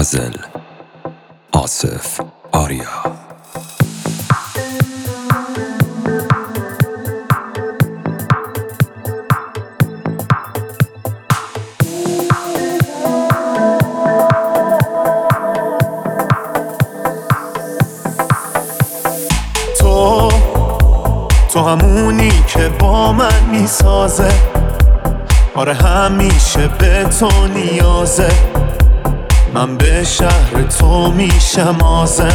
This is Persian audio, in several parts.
پازل آصف آریا. تو همونی که با من میسازه، آره همیشه به تو نیازه. من به شهر تو میشم آزم.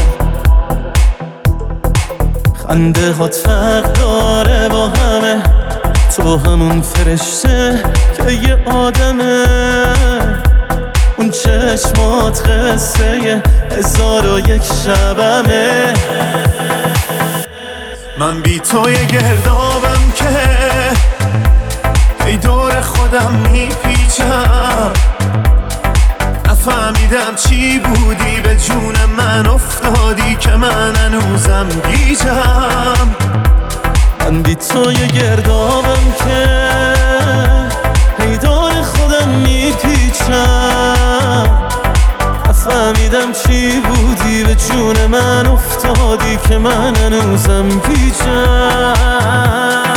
خنده هات فرق داره با همه، تو همون فرشته که یه آدمه. اون چشمات قصه 1001 شبمه. من بی تو یه گردابم که ای دور خودم میپیچم. نفهمیدم چی بودی به جون من افتادی که من هنوزم گیجم. من بی تو یه گردابم که ای دور خودم میپیچم. نفهمیدم چی بودی به جون من افتادی که من هنوزم گیجم.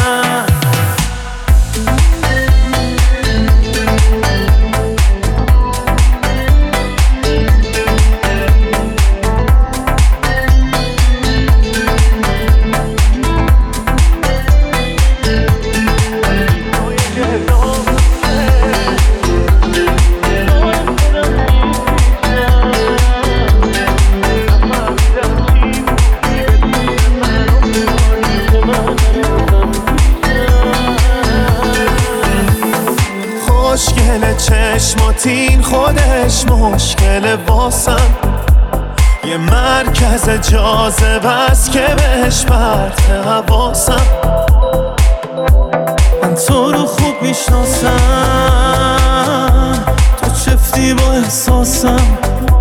خوشگل چشماتین خودش مشکل واسم. یه مرکز جاذبه است که بهش پرت حواسم. من تو رو خوب میشناسم، تو چفتی با احساسم.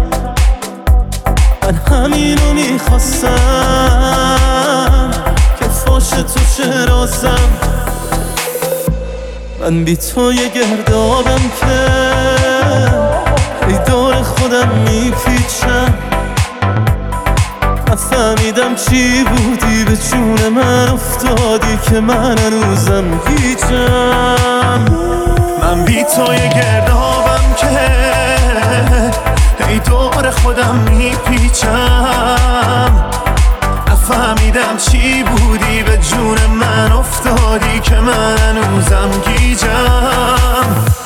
من همینو میخواستم که فاش تو چه رازم. من بی تو یه گردابم که ای دور خودم میپیچم. نفهمیدم چی بودی به جون من افتادی که من هنوزم گیجم. من بی تو یه گردابم که ای دور خودم میپیچم. نفهمیدم چی بودی به جون من افتادی که من هنوزم گیجم.